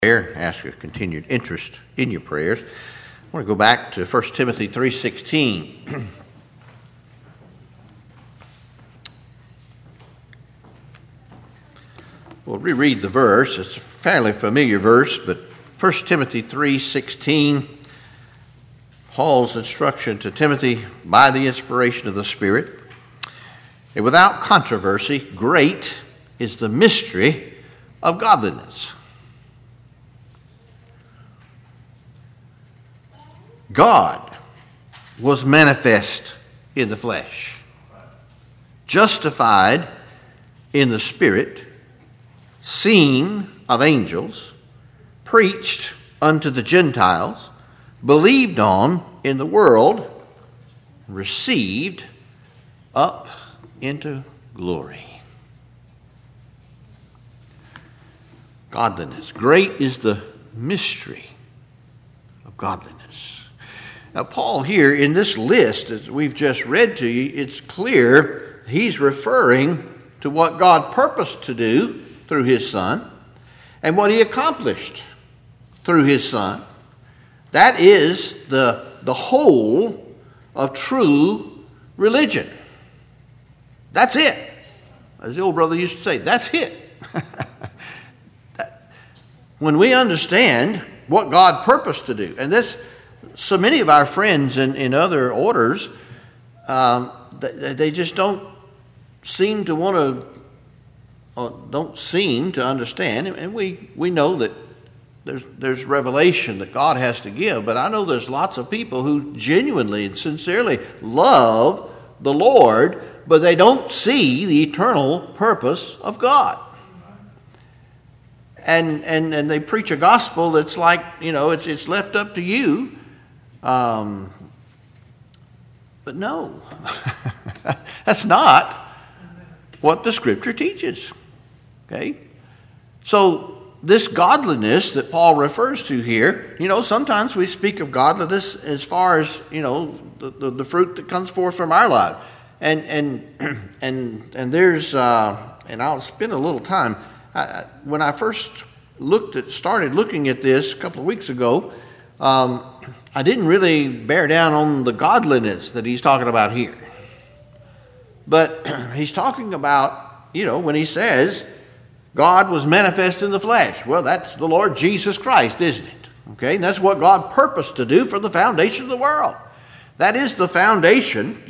prayer, ask your continued interest in your prayers. I want to go back to 1 Timothy 3:16. We'll reread the verse. It's a fairly familiar verse, but 1 Timothy 3:16, Paul's instruction to Timothy by the inspiration of the Spirit. And without controversy, great is the mystery of godliness. God was manifest in the flesh, justified in the Spirit, seen of angels, preached unto the Gentiles, believed on in the world, received up into glory. Godliness. Great is the mystery of godliness. Now, Paul here in this list, as we've just read to you, it's clear he's referring to what God purposed to do through his Son and what he accomplished through his Son. That is the whole of true religion. That's it. As the old brother used to say, that's it. When we understand what God purposed to do, and this, so many of our friends in other orders, they just don't seem to understand, and we know that there's revelation that God has to give, but I know there's lots of people who genuinely and sincerely love the Lord, but they don't see the eternal purpose of God. And they preach a gospel that's like, it's left up to you. But no, that's not what the Scripture teaches. Okay? So this godliness that Paul refers to here, sometimes we speak of godliness as far as, the fruit that comes forth from our life. And there's, and I'll spend a little time. When I first started looking at this a couple of weeks ago, I didn't really bear down on the godliness that he's talking about here. But he's talking about, when he says God was manifest in the flesh. Well, that's the Lord Jesus Christ, isn't it? Okay, and that's what God purposed to do from the foundation of the world. That is the foundation,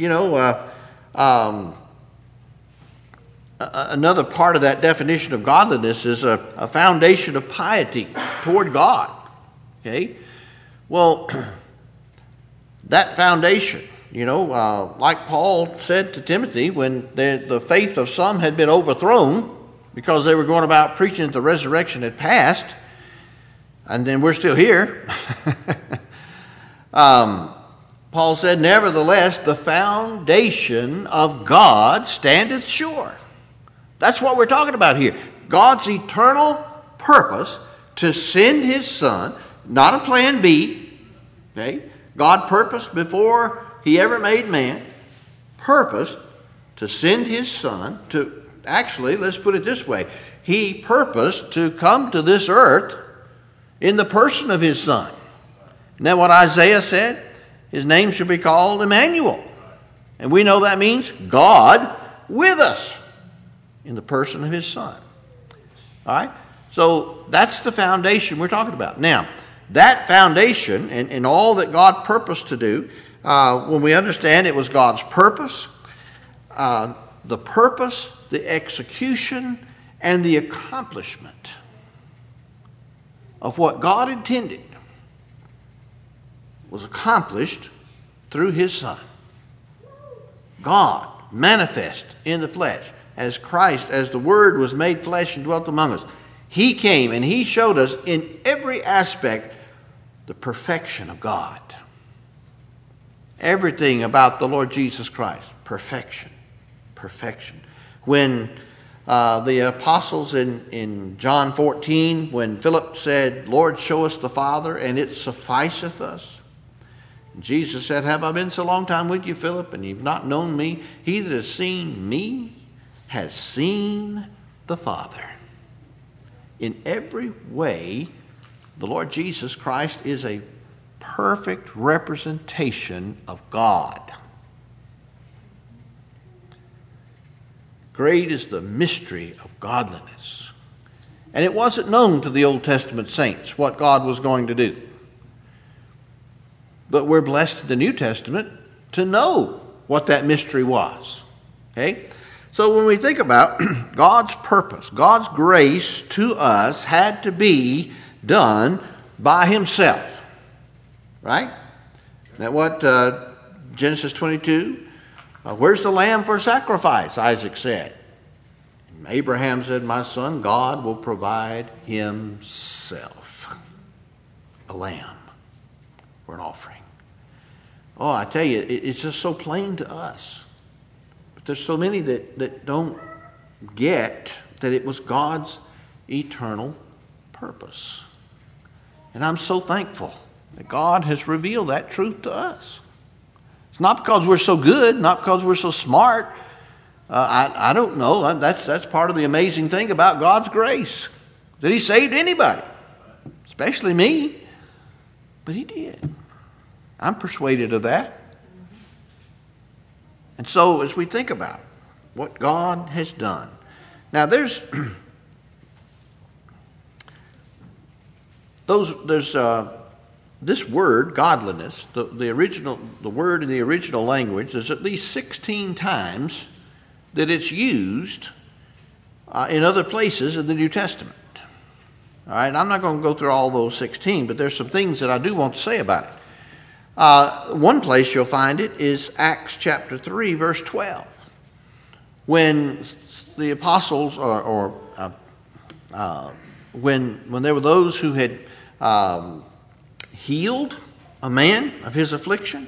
another part of that definition of godliness is a foundation of piety toward God. Okay? Well, that foundation, like Paul said to Timothy when the faith of some had been overthrown because they were going about preaching that the resurrection had passed, and then we're still here. Paul said, nevertheless, the foundation of God standeth sure. That's what we're talking about here. God's eternal purpose to send his Son, not a plan B. Okay? God purposed before he ever made man, purposed to send his Son to, actually, let's put it this way, he purposed to come to this earth in the person of his Son. Isn't that what Isaiah said? His name should be called Emmanuel. And we know that means God with us in the person of his Son. All right? So that's the foundation we're talking about. Now, that foundation and all that God purposed to do, when we understand it was God's purpose, the execution, and the accomplishment of what God intended was accomplished through his Son. God manifest in the flesh as Christ, as the Word was made flesh and dwelt among us. He came and he showed us in every aspect the perfection of God. Everything about the Lord Jesus Christ, perfection. Perfection. When the apostles in John 14, when Philip said, Lord, show us the Father, and it sufficeth us. Jesus said, have I been so long time with you, Philip, and you've not known me? He that has seen me has seen the Father. In every way, the Lord Jesus Christ is a perfect representation of God. Great is the mystery of godliness. And it wasn't known to the Old Testament saints what God was going to do. But we're blessed in the New Testament to know what that mystery was. Okay? So when we think about God's purpose, God's grace to us had to be done by himself. Right? Isn't that what Genesis 22? Where's the lamb for sacrifice? Isaac said. And Abraham said, my son, God will provide himself a lamb for an offering. Oh, I tell you, it's just so plain to us. But there's so many that don't get that it was God's eternal purpose. And I'm so thankful that God has revealed that truth to us. It's not because we're so good, not because we're so smart. I don't know. That's part of the amazing thing about God's grace, that he saved anybody, especially me. But he did. I'm persuaded of that. And so as we think about what God has done. Now there's this word, godliness, the word in the original language, there's at least 16 times that it's used in other places in the New Testament. All right, I'm not going to go through all those 16, but there's some things that I do want to say about it. One place you'll find it is Acts chapter 3, verse 12. When the apostles, when there were those who had healed a man of his affliction,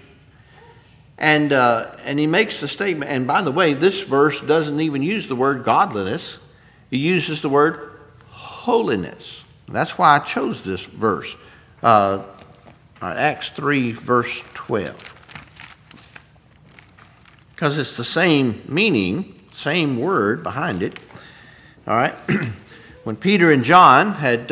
and he makes the statement, and by the way, this verse doesn't even use the word godliness. It uses the word holiness. That's why I chose this verse. Acts 3, verse 12. Because it's the same meaning, same word behind it. All right. When Peter and John had,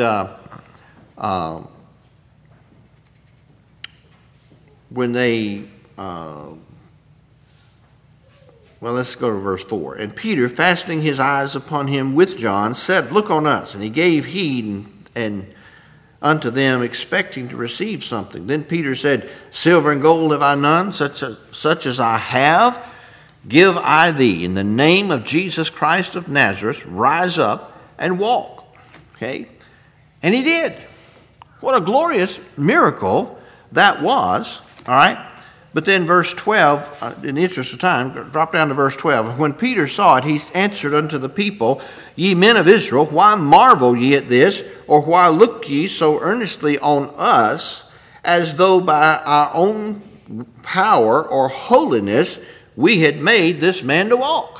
let's go to verse 4. And Peter, fastening his eyes upon him with John, said, "Look on us." And he gave heed and unto them, expecting to receive something. Then Peter said, "Silver and gold have I none, such as I have, give I thee. In the name of Jesus Christ of Nazareth, rise up and walk." Okay? And he did. What a glorious miracle that was. All right? But then verse 12, in the interest of time, drop down to verse 12. When Peter saw it, he answered unto the people, "Ye men of Israel, why marvel ye at this? Or why look ye so earnestly on us, as though by our own power or holiness we had made this man to walk?"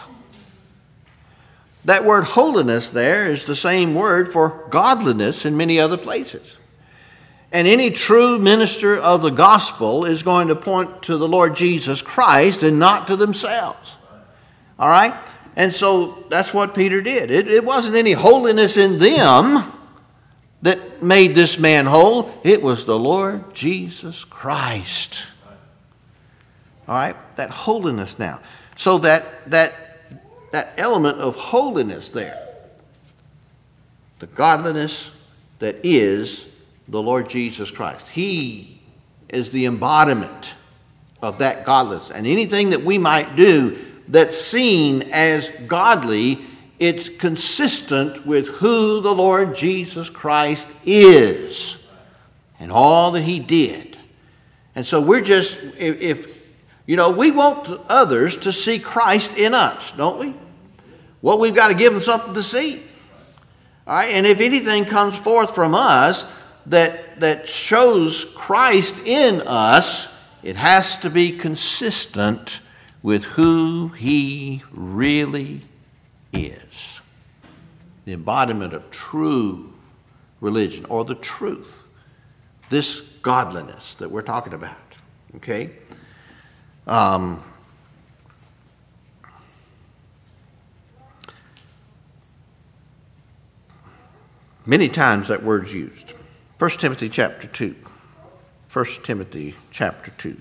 That word holiness there is the same word for godliness in many other places. And any true minister of the gospel is going to point to the Lord Jesus Christ and not to themselves. All right? And so that's what Peter did. It wasn't any holiness in them that made this man whole. It was the Lord Jesus Christ. All right? That holiness now. So that element of holiness there, the godliness that is the Lord Jesus Christ. He is the embodiment of that godliness. And anything that we might do that's seen as godly, it's consistent with who the Lord Jesus Christ is and all that he did. And so we're just, we want others to see Christ in us, don't we? Well, we've got to give them something to see. All right? And if anything comes forth from us that shows Christ in us, it has to be consistent with who he really is. The embodiment of true religion, or the truth. This godliness that we're talking about. Okay? Many times that word's used. 1 Timothy chapter 2. 1 Timothy chapter 2.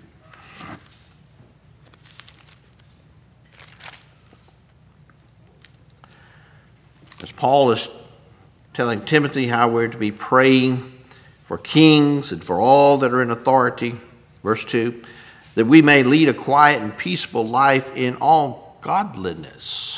As Paul is telling Timothy how we're to be praying for kings and for all that are in authority, verse 2, that we may lead a quiet and peaceable life in all godliness.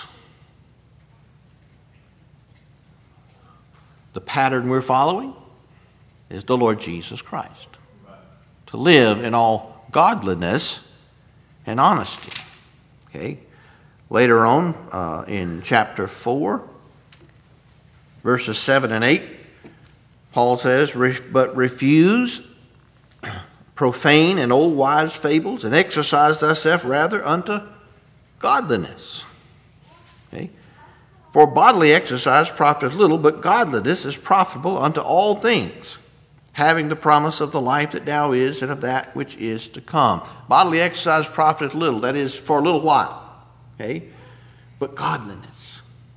The pattern we're following is the Lord Jesus Christ. To live in all godliness and honesty. Okay. Later on in chapter 4, verses 7 and 8, Paul says, but refuse profane and old wives' fables, and exercise thyself rather unto godliness. Okay? For bodily exercise profiteth little, but godliness is profitable unto all things, having the promise of the life that now is and of that which is to come. Bodily exercise profiteth little, that is, for a little while. Okay? But godliness,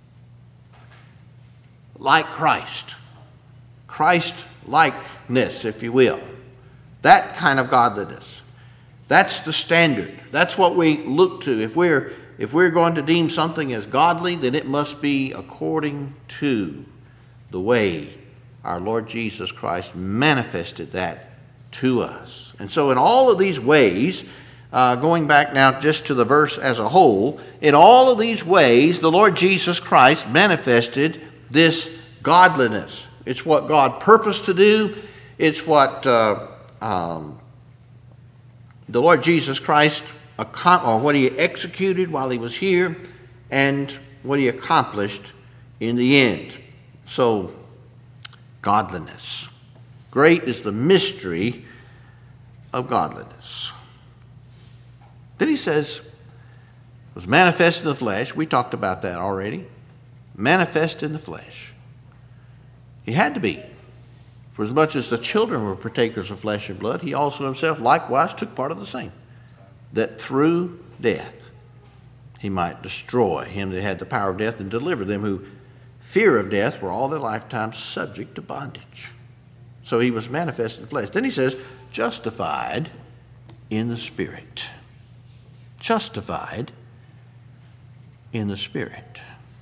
like Christ, Christ-likeness, if you will, that kind of godliness, that's the standard. That's what we look to. If we're going to deem something as godly, then it must be according to the way our Lord Jesus Christ manifested that to us. And so in all of these ways, going back now just to the verse as a whole, in all of these ways, the Lord Jesus Christ manifested this godliness. It's what God purposed to do. It's what the Lord Jesus Christ or what he executed while he was here, and what he accomplished in the end. So, godliness. Great is the mystery of godliness. Then he says, was manifest in the flesh. We talked about that already. Manifest in the flesh. He had to be. For as much as the children were partakers of flesh and blood, he also himself likewise took part of the same, that through death he might destroy him that had the power of death, and deliver them who fear of death were all their lifetime subject to bondage. So he was manifest in the flesh. Then he says, justified in the Spirit. Justified in the Spirit.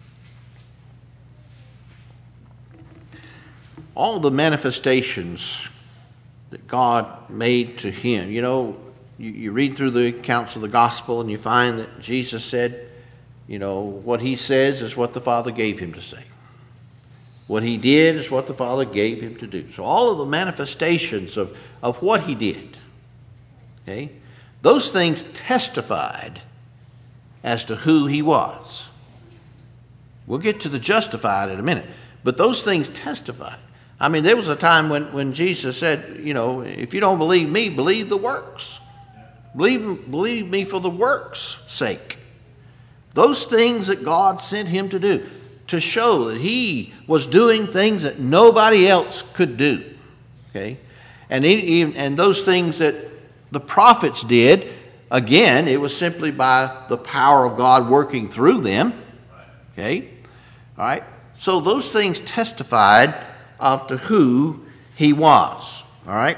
All the manifestations that God made to him. You know, you read through the accounts of the gospel and you find that Jesus said, you know, what he says is what the Father gave him to say. What he did is what the Father gave him to do. So all of the manifestations of what he did, okay, those things testified as to who he was. We'll get to the justified in a minute. But those things testified. I mean, there was a time when Jesus said, you know, if you don't believe me, believe the works. Believe me for the works' sake. Those things that God sent him to do, to show that he was doing things that nobody else could do. Okay? And those things that the prophets did, again, it was simply by the power of God working through them. Okay? All right? So those things testified of to who he was. All right?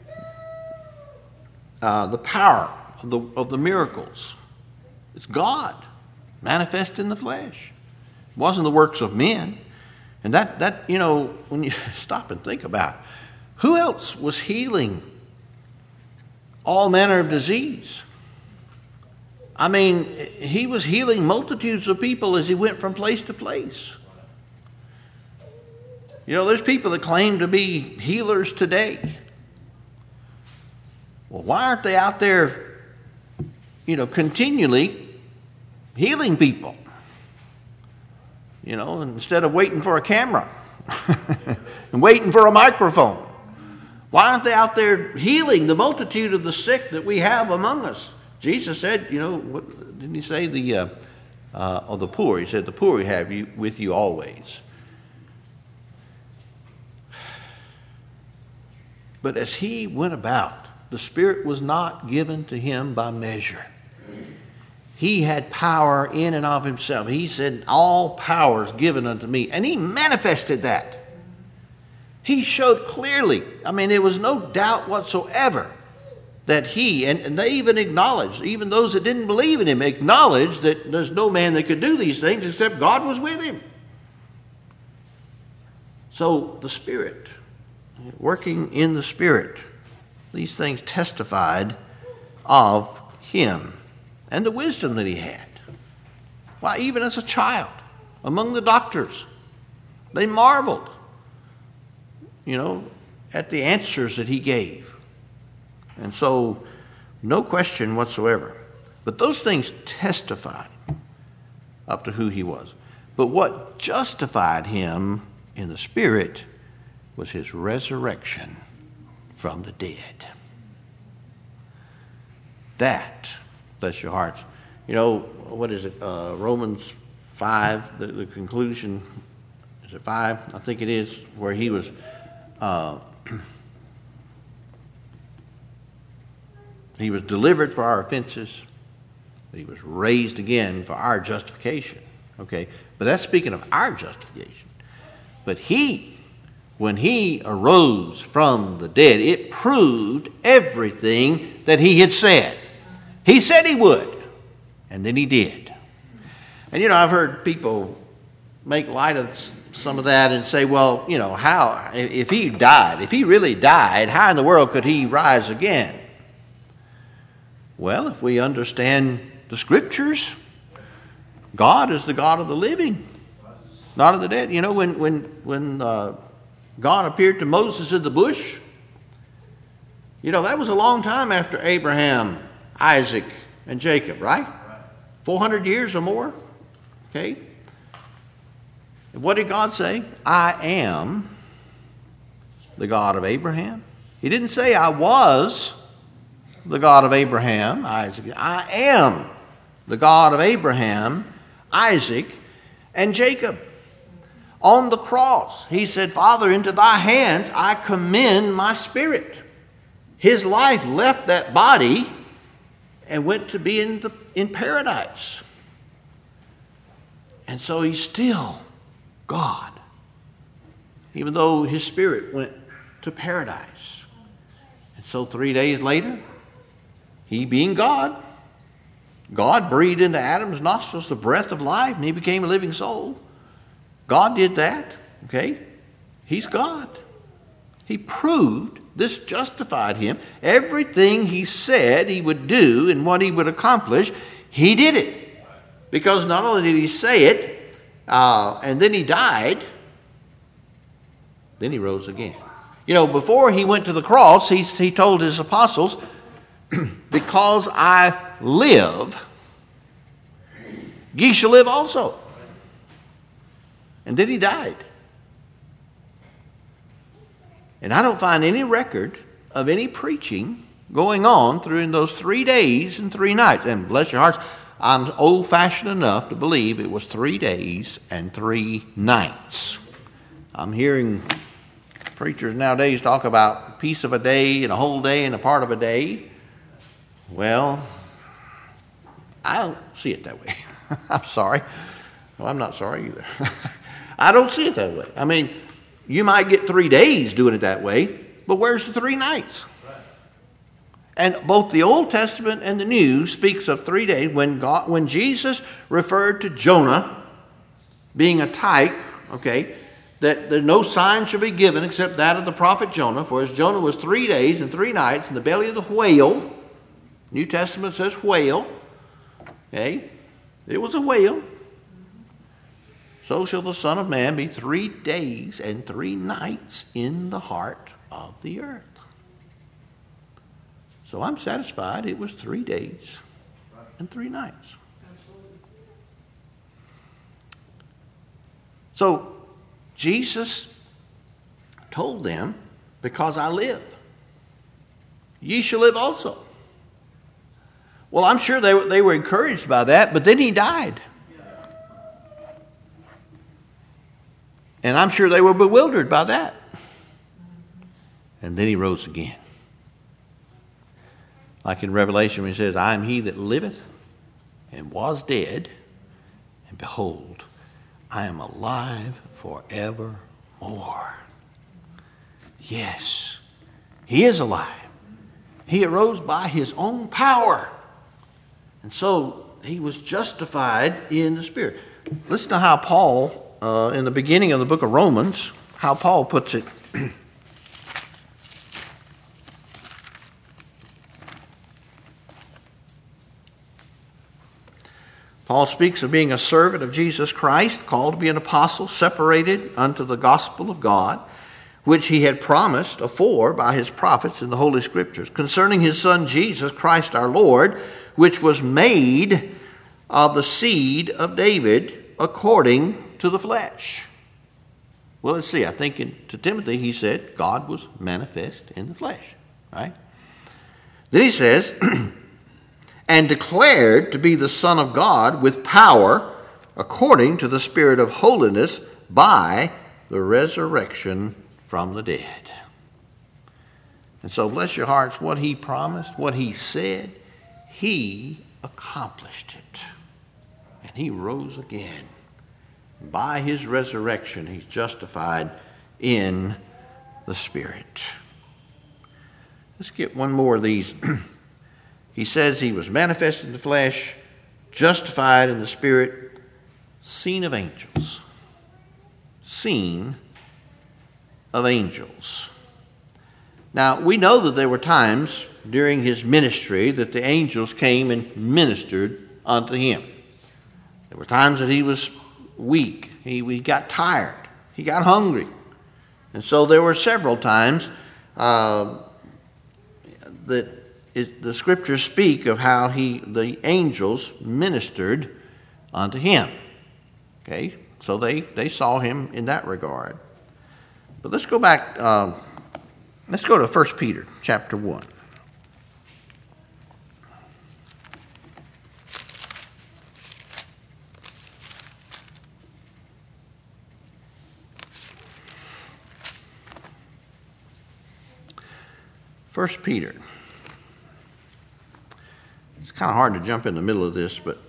The power of the miracles. It's God manifest in the flesh. It wasn't the works of men. And that you know, when you stop and think about it, who else was healing all manner of disease? I mean, he was healing multitudes of people as he went from place to place. You know, there's people that claim to be healers today. Well, why aren't they out there, you know, continually healing people? You know, instead of waiting for a camera and waiting for a microphone. Why aren't they out there healing the multitude of the sick that we have among us? Jesus said, you know, what, didn't he say the poor? He said, the poor we have you with you always. But as he went about, the Spirit was not given to him by measure. He had power in and of himself. He said, all power is given unto me. And he manifested that. He showed clearly, there was no doubt whatsoever that he, and they even acknowledged, even those that didn't believe in him, acknowledged that there's no man that could do these things except God was with him. So the Spirit, working in the Spirit, these things testified of him and the wisdom that he had. Why, even as a child, among the doctors, they marveled, at the answers that he gave. And so, no question whatsoever. But those things testified up to who he was. But what justified him in the Spirit was his resurrection from the dead. That, bless your hearts. What is it? Romans 5, the conclusion, is it 5? I think it is, where he was he was delivered for our offenses, but he was raised again for our justification. Okay? But that's speaking of our justification. But when he arose from the dead, it proved everything that he had said. He said he would, and then he did. And I've heard people make light of some of that and say, well, how, if he really died, how in the world could he rise again? Well, if we understand the Scriptures, God is the God of the living, not of the dead. When God appeared to Moses in the bush, that was a long time after Abraham, Isaac, and Jacob, right? 400 years or more. Okay? And what did God say? I am the God of Abraham. He didn't say I was the God of Abraham, Isaac. I am the God of Abraham, Isaac, and Jacob. On the cross, he said, Father, into thy hands I commend my spirit. His life left that body and went to be in paradise. And so he's still God, even though his spirit went to paradise. And so 3 days later, he being God, God breathed into Adam's nostrils the breath of life, and he became a living soul. God did that, okay? He's God. He proved this justified him. Everything he said he would do and what he would accomplish, he did it. Because not only did he say it, and then he died, then he rose again. Before he went to the cross, he told his apostles, because I live, ye shall live also. And then he died. And I don't find any record of any preaching going on through those 3 days and 3 nights. And bless your hearts, I'm old-fashioned enough to believe it was 3 days and 3 nights. I'm hearing preachers nowadays talk about a piece of a day and a whole day and a part of a day. Well, I don't see it that way. I'm sorry. Well, I'm not sorry either. I don't see it that way. You might get 3 days doing it that way, but where's the 3 nights? And both the Old Testament and the New speaks of 3 days. When Jesus referred to Jonah being a type, okay, that no sign shall be given except that of the prophet Jonah, for as Jonah was 3 days and 3 nights in the belly of the whale. New Testament says whale. Okay, it was a whale. So shall the Son of Man be 3 days and 3 nights in the heart of the earth. So I'm satisfied it was 3 days and 3 nights. Absolutely. So Jesus told them, because I live, ye shall live also. Well, I'm sure they were encouraged by that, but then he died. And I'm sure they were bewildered by that. And then he rose again. Like in Revelation when he says, I am he that liveth and was dead, and behold, I am alive forevermore. Yes, he is alive. He arose by his own power. And so he was justified in the Spirit. Listen to how Paul, in the beginning of the book of Romans, how Paul puts it. Paul speaks of being a servant of Jesus Christ, called to be an apostle, separated unto the gospel of God, which he had promised afore by his prophets in the Holy Scriptures, concerning his Son Jesus Christ our Lord, which was made of the seed of David according to the flesh. Well, let's see. I think to Timothy he said God was manifest in the flesh, right? Then he says, and declared to be the Son of God with power according to the Spirit of holiness by the resurrection from the dead. And so, bless your hearts, what he promised, what he said, he accomplished it. And he rose again. By his resurrection, he's justified in the Spirit. Let's get one more of these. He says he was manifest in the flesh, justified in the Spirit, seen of angels. Seen of angels. Now, we know that there were times during his ministry that the angels came and ministered unto him. There were times that he was weak. He got tired. He got hungry. And so there were several times that the scriptures speak of how the angels ministered unto him. Okay, so they saw him in that regard. But let's go back. Let's go to 1 Peter chapter 1. First Peter. It's kind of hard to jump in the middle of this, but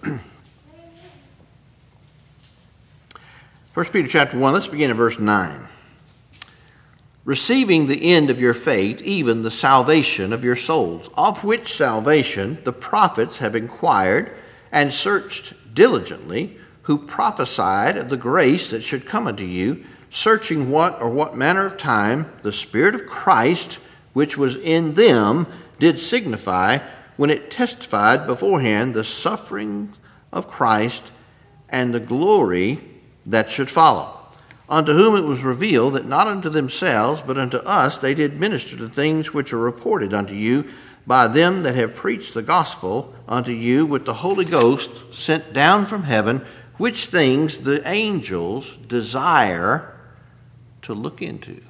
1 Peter chapter 1, let's begin at verse 9. Receiving the end of your faith, even the salvation of your souls, of which salvation the prophets have inquired and searched diligently, who prophesied of the grace that should come unto you, searching what manner of time the Spirit of Christ, which was in them, did signify, when it testified beforehand the suffering of Christ and the glory that should follow. Unto whom it was revealed that not unto themselves, but unto us they did minister to things which are reported unto you by them that have preached the gospel unto you with the Holy Ghost sent down from heaven, which things the angels desire to look into.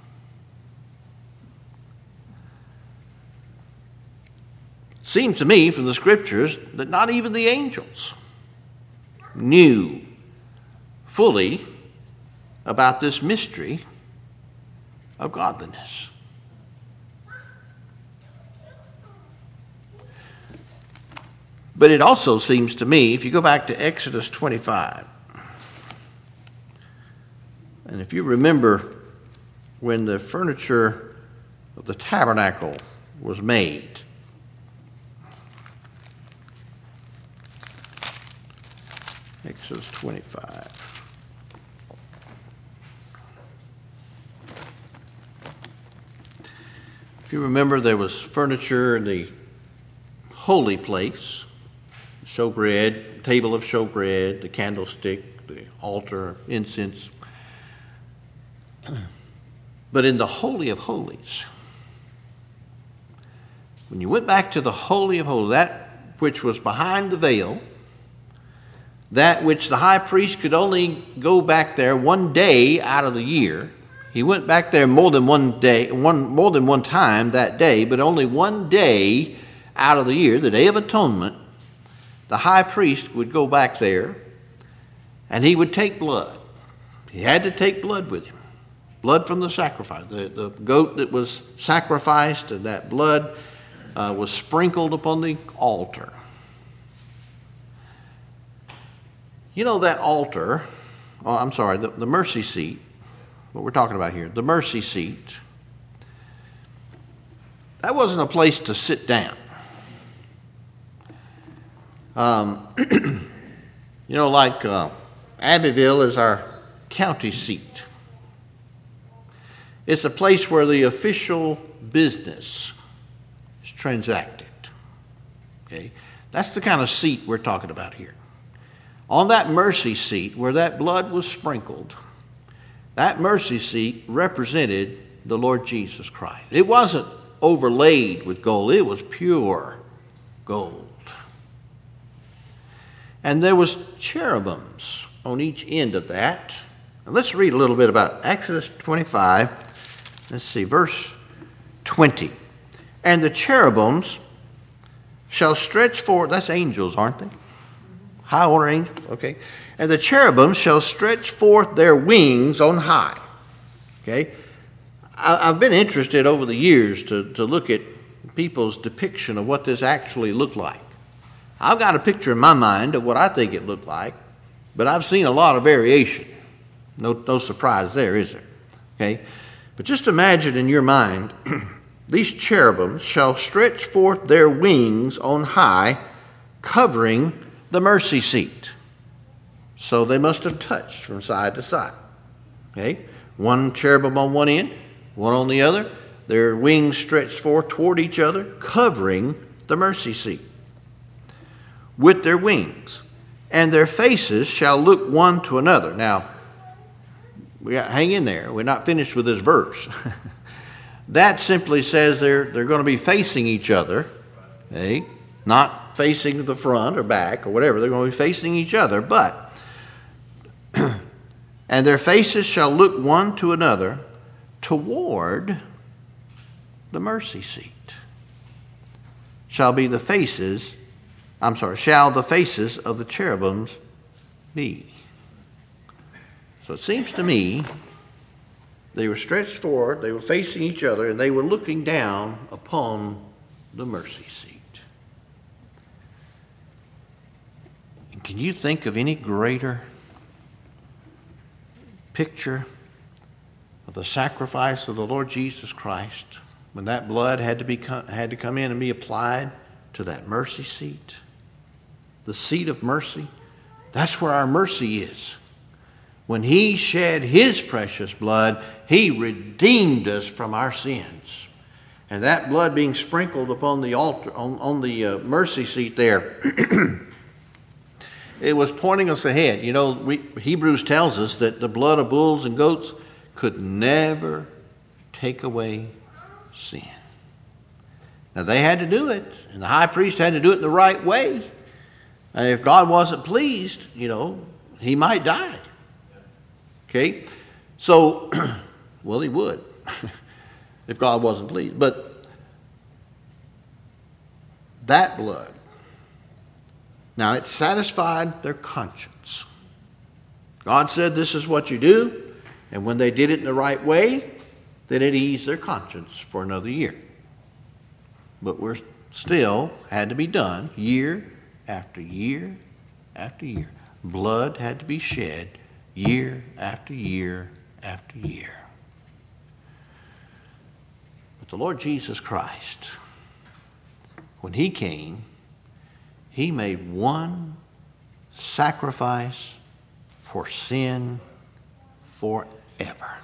Seems to me from the scriptures that not even the angels knew fully about this mystery of godliness. But it also seems to me, if you go back to Exodus 25, and if you remember when the furniture of the tabernacle was made, Exodus 25. If you remember, there was furniture in the holy place, showbread, table of showbread, the candlestick, the altar, incense. But in the Holy of Holies, when you went back to the Holy of Holies, that which was behind the veil, that which the high priest could only go back there one day out of the year. He went back there more than one time that day, but only one day out of the year, the Day of Atonement, the high priest would go back there and he would take blood. He had to take blood with him. Blood from the sacrifice. The goat that was sacrificed, and that blood was sprinkled upon the altar. You know that altar, the mercy seat, what we're talking about here, the mercy seat that wasn't a place to sit down. Like Abbeville is our county seat. It's a place where the official business is transacted. Okay? That's the kind of seat we're talking about here. On that mercy seat where that blood was sprinkled, that mercy seat represented the Lord Jesus Christ. It wasn't overlaid with gold. It was pure gold. And there was cherubims on each end of that. And let's read a little bit about Exodus 25. Let's see, verse 20. And the cherubims shall stretch forth, that's angels, aren't they? High order angels, okay. And the cherubims shall stretch forth their wings on high. Okay. I've been interested over the years to look at people's depiction of what this actually looked like. I've got a picture in my mind of what I think it looked like, but I've seen a lot of variation. No surprise there, is there? Okay? But just imagine in your mind, these cherubims shall stretch forth their wings on high, covering the mercy seat. So they must have touched from side to side. Okay? One cherubim on one end, one on the other. Their wings stretched forth toward each other, covering the mercy seat with their wings. And their faces shall look one to another. Now, hang in there. We're not finished with this verse. That simply says they're going to be facing each other. Okay? Not facing the front or back or whatever. They're going to be facing each other. But, and their faces shall look one to another toward the mercy seat. Shall the faces of the cherubims be. So it seems to me they were stretched forward, they were facing each other, and they were looking down upon the mercy seat. And can you think of any greater picture of the sacrifice of the Lord Jesus Christ when that blood had to come in and be applied to that mercy seat? The seat of mercy. That's where our mercy is. When he shed his precious blood, he redeemed us from our sins. And that blood being sprinkled upon the altar, on the mercy seat there, it was pointing us ahead. Hebrews tells us that the blood of bulls and goats could never take away sin. Now they had to do it, and the high priest had to do it in the right way. And if God wasn't pleased, he might die. Okay? So, well, he would if God wasn't pleased. But that blood, now it satisfied their conscience. God said this is what you do, and when they did it in the right way, then it eased their conscience for another year. But we're still had to be done year after year after year. Blood had to be shed year after year after year. But the Lord Jesus Christ, when he came, he made one sacrifice for sin forever.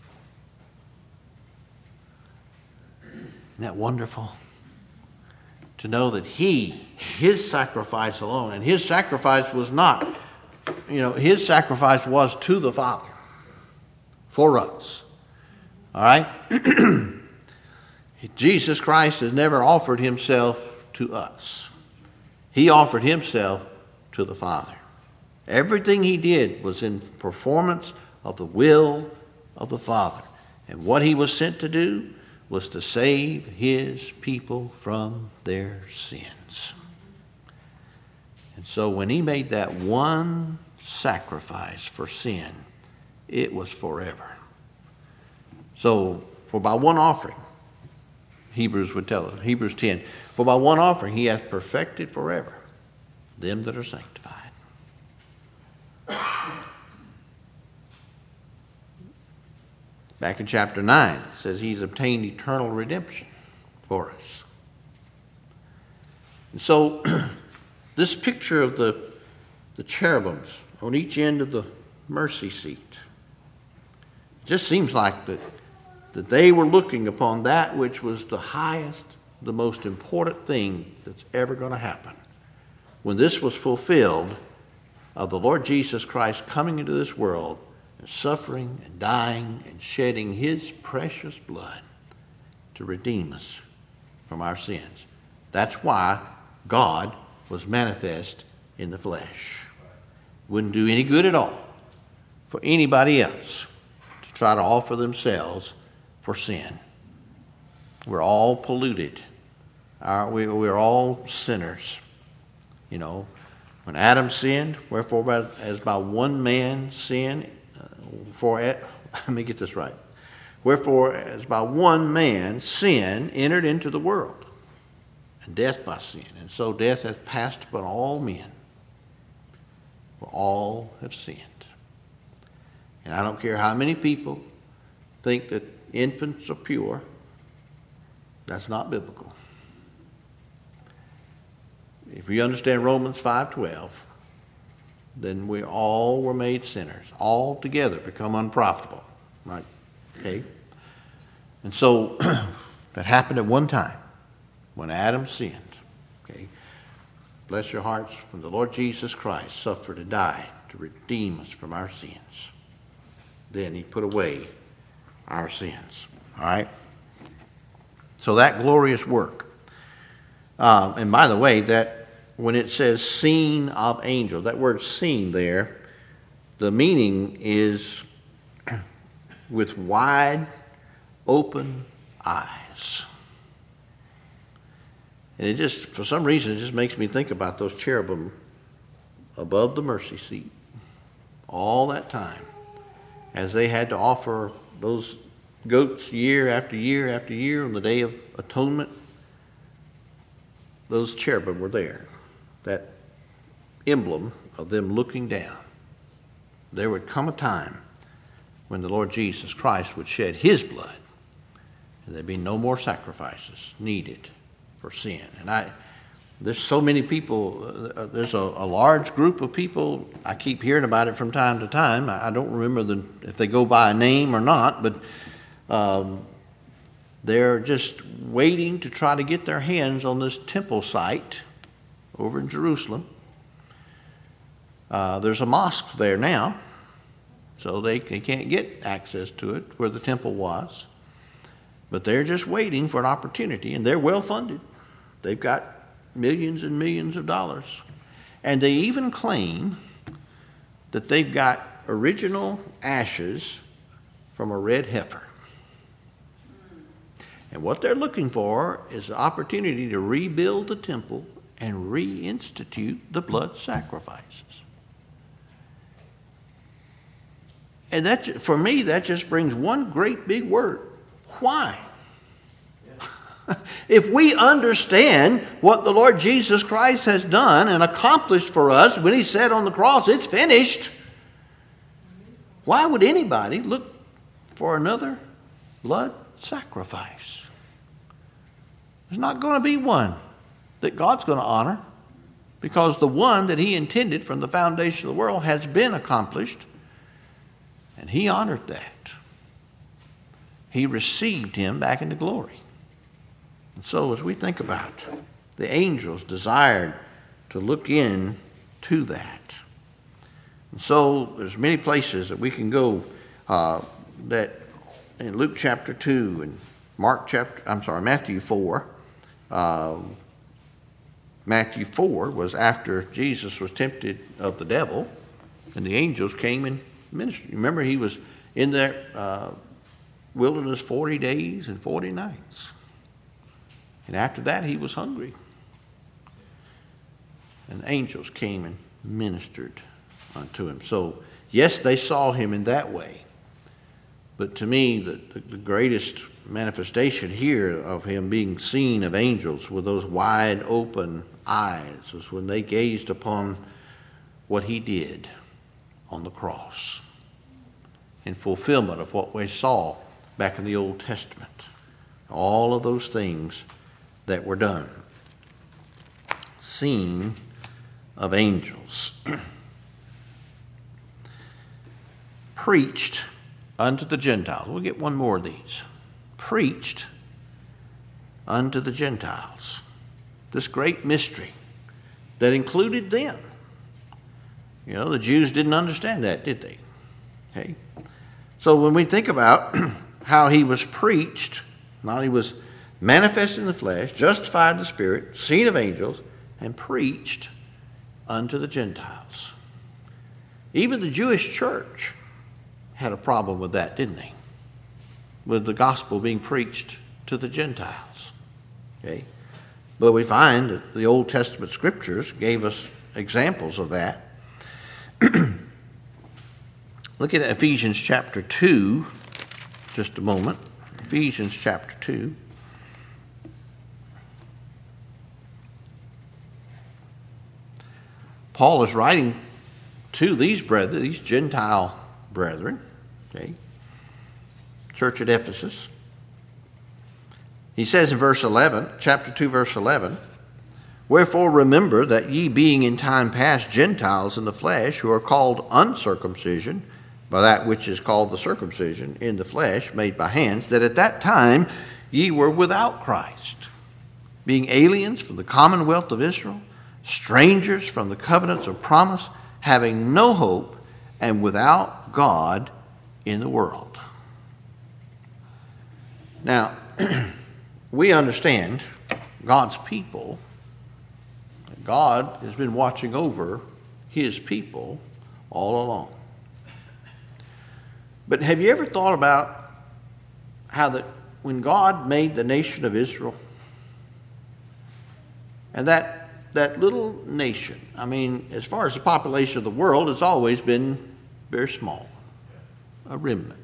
Isn't that wonderful? To know that his sacrifice alone, and his sacrifice was not, his sacrifice was to the Father for us. All right? Jesus Christ has never offered himself to us. He offered himself to the Father. Everything he did was in performance of the will of the Father. And what he was sent to do was to save his people from their sins. And so when he made that one sacrifice for sin, it was forever. So, for by one offering, Hebrews would tell us, Hebrews 10, for by one offering he hath perfected forever them that are sanctified. Back in chapter 9, it says he's obtained eternal redemption for us. And so this picture of the cherubims on each end of the mercy seat, it just seems like that they were looking upon that which was the highest, the most important thing that's ever going to happen. When this was fulfilled, of the Lord Jesus Christ coming into this world and suffering and dying and shedding his precious blood to redeem us from our sins. That's why God was manifest in the flesh. Wouldn't do any good at all for anybody else to try to offer themselves for sin. We're all polluted. We're all sinners. You know, when Adam sinned, wherefore as by one man sin, let me get this right. Wherefore as by one man sin entered into the world, and death by sin. And so death hath passed upon all men, for all have sinned. And I don't care how many people think that infants are pure, that's not biblical. If you understand Romans 5:12, then we all were made sinners. All together become unprofitable. Right? Okay? And so that happened at one time when Adam sinned. Okay? Bless your hearts, when the Lord Jesus Christ suffered and died to redeem us from our sins. Then he put away our sins. All right? So that glorious work. And by the way, that when it says seen of angels, that word seen there, the meaning is with wide open eyes. And it just, for some reason, it just makes me think about those cherubim above the mercy seat all that time as they had to offer those goats year after year after year on the Day of Atonement. Those cherubim were there, that emblem of them looking down. There would come a time when the Lord Jesus Christ would shed his blood, and there'd be no more sacrifices needed for sin. And there's so many people, there's a large group of people, I keep hearing about it from time to time. I don't remember if they go by a name or not, but they're just waiting to try to get their hands on this temple site over in Jerusalem. There's a mosque there now, so they can't get access to it where the temple was. But they're just waiting for an opportunity, and they're well funded. They've got millions and millions of dollars. And they even claim that they've got original ashes from a red heifer. And what they're looking for is the opportunity to rebuild the temple and reinstitute the blood sacrifices. And that, for me, that just brings one great big word. Why? If we understand what the Lord Jesus Christ has done and accomplished for us when he said on the cross, it's finished, why would anybody look for another blood sacrifice? There's not going to be one that God's going to honor, because the one that he intended from the foundation of the world has been accomplished, and he honored that. He received him back into glory. And so as we think about the angels desired to look in to that. And so there's many places that we can go that in Luke chapter 2 and Matthew 4. Matthew 4 was after Jesus was tempted of the devil, and the angels came and ministered. Remember, he was in that wilderness 40 days and 40 nights. And after that, he was hungry. And angels came and ministered unto him. So, yes, they saw him in that way. But to me, the greatest manifestation here of him being seen of angels with those wide open eyes was when they gazed upon what he did on the cross in fulfillment of what we saw back in the Old Testament. All of those things that were done. Seen of angels. Preached unto the Gentiles. We'll get one more of these. Preached unto the Gentiles. This great mystery that included them. You know, the Jews didn't understand that, did they? Okay. So when we think about how he was preached, not he was manifested in the flesh, justified in the Spirit, seen of angels, and preached unto the Gentiles. Even the Jewish church had a problem with that, didn't they? With the gospel being preached to the Gentiles. Okay? But we find that the Old Testament scriptures gave us examples of that. Look at Ephesians chapter 2, just a moment. Ephesians chapter 2. Paul is writing to these brethren, these Gentile brethren, okay, church at Ephesus. He says in verse 11, chapter 2, verse 11, "Wherefore remember that ye being in time past Gentiles in the flesh, who are called uncircumcision, by that which is called the circumcision in the flesh, made by hands, that at that time ye were without Christ, being aliens from the commonwealth of Israel, strangers from the covenants of promise, having no hope, and without God in the world." Now, we understand God's people. God has been watching over his people all along. But have you ever thought about how that when God made the nation of Israel, and that little nation, I mean, as far as the population of the world, has always been very small, a remnant.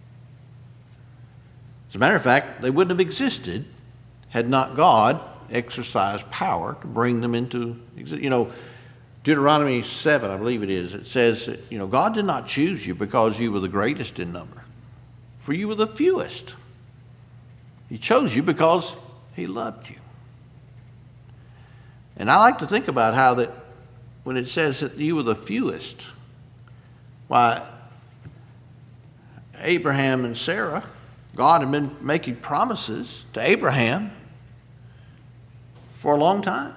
As a matter of fact, they wouldn't have existed had not God exercised power to bring them into existence. You know, Deuteronomy 7, I believe it is, it says that, you know, God did not choose you because you were the greatest in number, for you were the fewest. He chose you because he loved you. And I like to think about how that when it says that you were the fewest, why, Abraham and Sarah, God had been making promises to Abraham for a long time.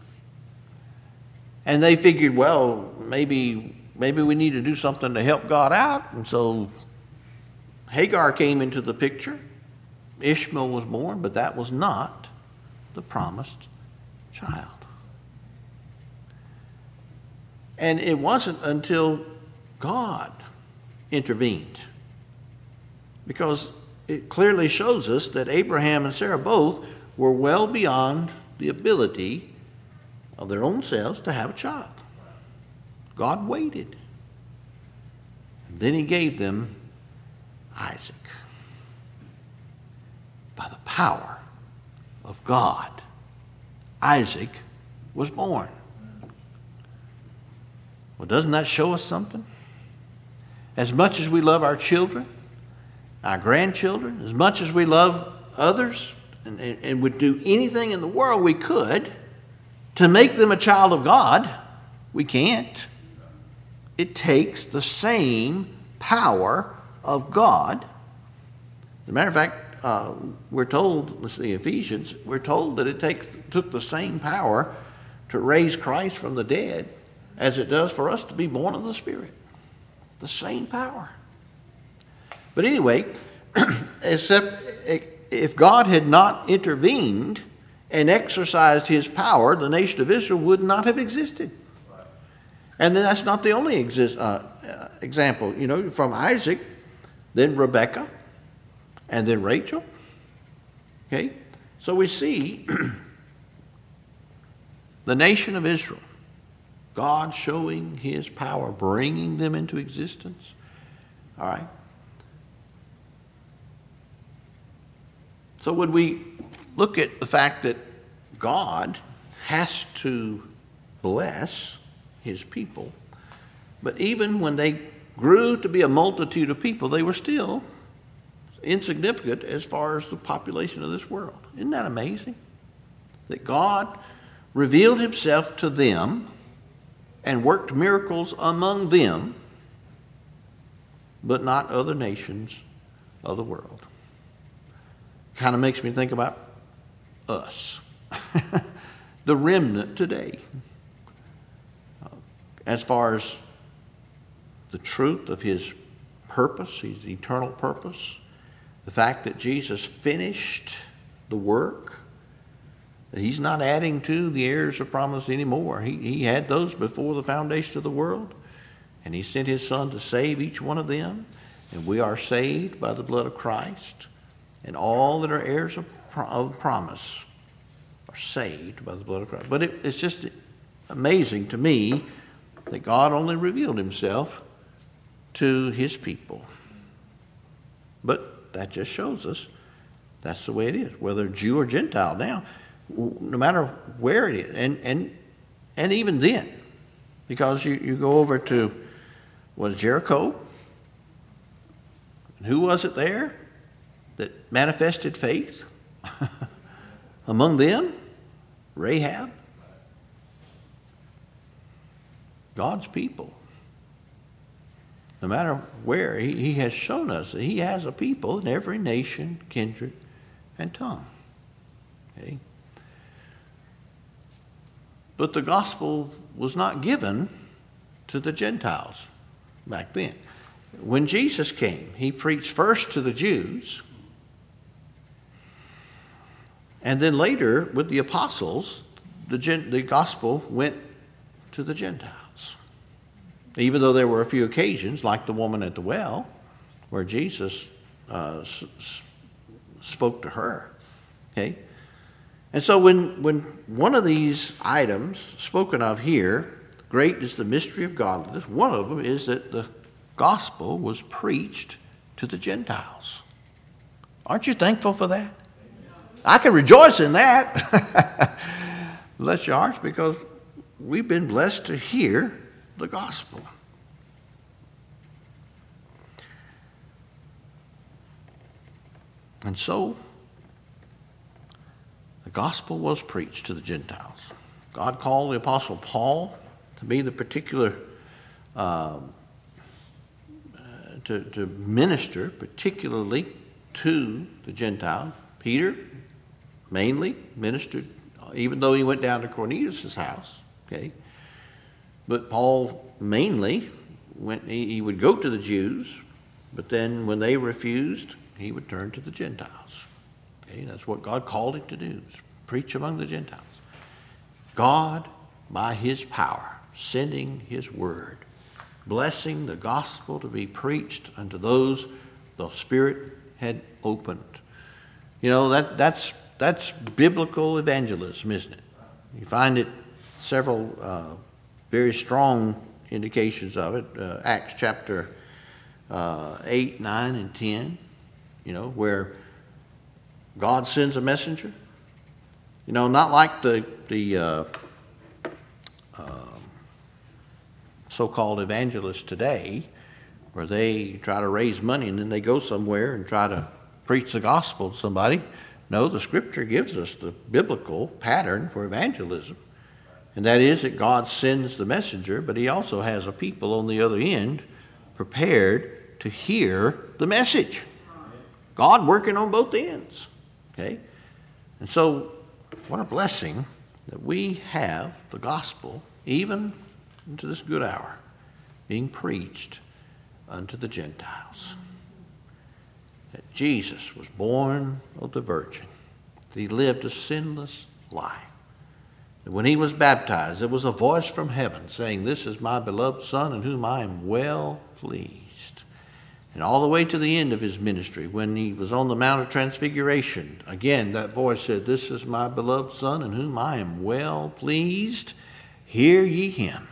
And they figured, well, maybe we need to do something to help God out. And so Hagar came into the picture. Ishmael was born, but that was not the promised child. And it wasn't until God intervened, because it clearly shows us that Abraham and Sarah both were well beyond the ability of their own selves to have a child. God waited. And then he gave them Isaac. By the power of God, Isaac was born. Well, doesn't that show us something? As much as we love our children, our grandchildren, as much as we love others, and would do anything in the world we could to make them a child of God, we can't. It takes the same power of God. As a matter of fact, we're told, let's see, Ephesians, we're told that it took the same power to raise Christ from the dead as it does for us to be born of the Spirit. The same power. But anyway, except if God had not intervened and exercised his power, the nation of Israel would not have existed. And then that's not the only example. You know, from Isaac, then Rebekah, and then Rachel. Okay? So we see the nation of Israel, God showing his power, bringing them into existence. All right? So would we look at the fact that God has to bless his people, but even when they grew to be a multitude of people, they were still insignificant as far as the population of this world. Isn't that amazing? that God revealed himself to them and worked miracles among them, but not other nations of the world. Kind of makes me think about us, the remnant today, as far as the truth of his purpose, his eternal purpose, the fact that Jesus finished the work, that he's not adding to the heirs of promise anymore. He had those before the foundation of the world, and he sent his Son to save each one of them, and we are saved by the blood of Christ, and all that are heirs of promise are saved by the blood of Christ. But it's just amazing to me that God only revealed himself to his people. But that just shows us that's the way it is, whether Jew or Gentile now, no matter where it is. And even then, because you go over to, Jericho? And who was it there that manifested faith? Among them, Rahab. God's people. No matter where, he has shown us that he has a people in every nation, kindred, and tongue. Okay? But the gospel was not given to the Gentiles back then. When Jesus came, he preached first to the Jews, and then later with the apostles, the gospel went to the Gentiles. Even though there were a few occasions, like the woman at the well, where Jesus spoke to her. Okay? And so when one of these items spoken of here, great is the mystery of godliness, one of them is that the gospel was preached to the Gentiles. Aren't you thankful for that? I can rejoice in that. Bless your hearts, because we've been blessed to hear the gospel. And so, the gospel was preached to the Gentiles. God called the Apostle Paul to be the particular, to minister particularly to the Gentiles. Peter mainly ministered, even though he went down to Cornelius' house. Okay, but Paul mainly he would go to the Jews, but then when they refused, he would turn to the Gentiles. Okay, that's what God called him to do, is preach among the Gentiles. God, by his power, sending his word, blessing the gospel to be preached unto those the Spirit had opened. You know, that's biblical evangelism, isn't it? You find it several very strong indications of it. Acts chapter 8, 9, and 10, you know, where God sends a messenger. You know, not like the so-called evangelists today, where they try to raise money and then they go somewhere and try to preach the gospel to somebody. No, the Scripture gives us the biblical pattern for evangelism. And that is that God sends the messenger, but he also has a people on the other end prepared to hear the message. God working on both ends. Okay? And so, what a blessing that we have the gospel, even into this good hour, being preached unto the Gentiles. That Jesus was born of the Virgin, that he lived a sinless life. That when he was baptized, there was a voice from heaven saying, "This is my beloved Son, in whom I am well pleased." And all the way to the end of his ministry, when he was on the Mount of Transfiguration, again that voice said, "This is my beloved Son, in whom I am well pleased. Hear ye him."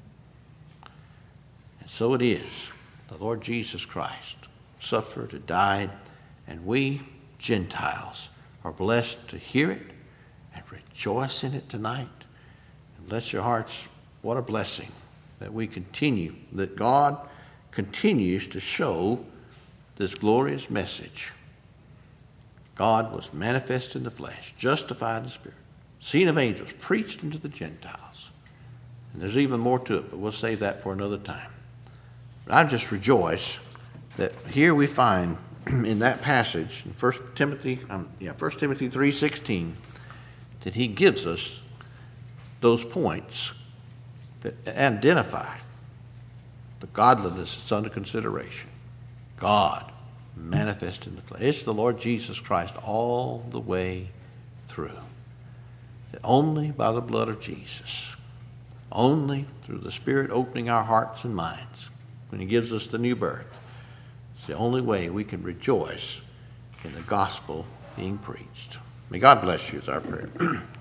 And so it is. The Lord Jesus Christ suffered and died, and we Gentiles are blessed to hear it and rejoice in it tonight. And bless your hearts, what a blessing that we continue, that God continues to show this glorious message. God was manifest in the flesh, justified in the Spirit, seen of angels, preached unto the Gentiles. And there's even more to it, but we'll save that for another time. But I just rejoice that here we find in that passage in 1 Timothy 3:16 that he gives us those points that identify the godliness that's under consideration. God manifest in the flesh. It's the Lord Jesus Christ all the way through. That only by the blood of Jesus, only through the Spirit opening our hearts and minds, when he gives us the new birth, it's the only way we can rejoice in the gospel being preached. May God bless you is our prayer.